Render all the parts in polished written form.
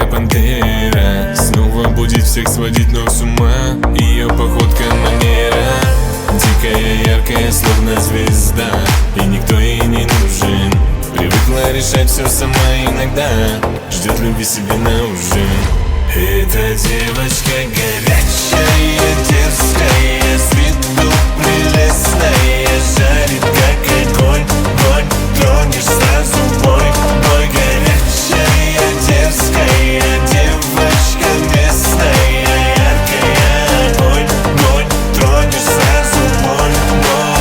яркая пантера снова будет всех сводить ног с ума. Ее походка манера дикая, яркая, словно звезда, и никто ей не нужен. Привыкла решать все сама иногда, ждет любви себе на ужин. Эта девочка горячая, дерзкая, с виду прелестная, жарит как огонь, огонь, тронешь сразу бой, бой. Горячая, дерзкая, девочка местная, яркая, огонь, огонь, тронешь сразу бой, бой.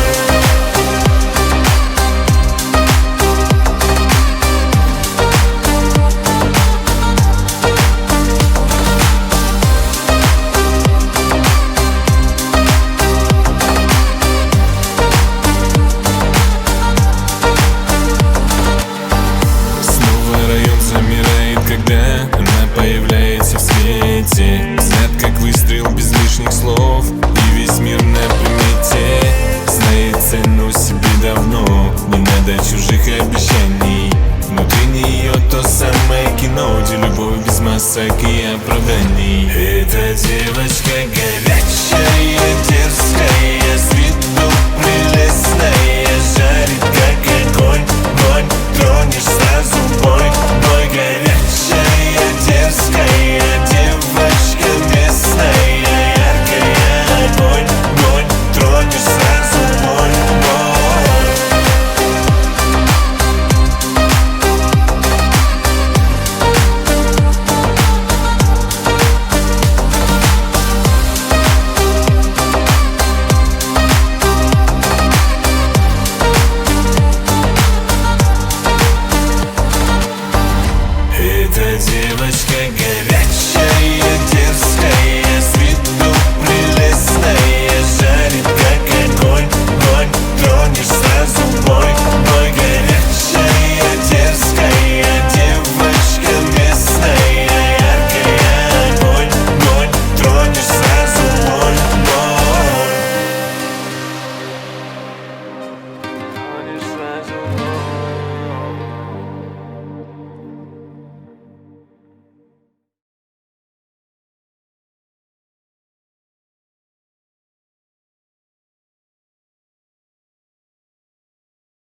Когда она появляется в свете, взгляд как выстрел без лишних слов, и весь мир на примете. Знает цену себе давно, не надо чужих обещаний. Внутри нее то самое кино, где любовь без масок и оправданий. Эта девочка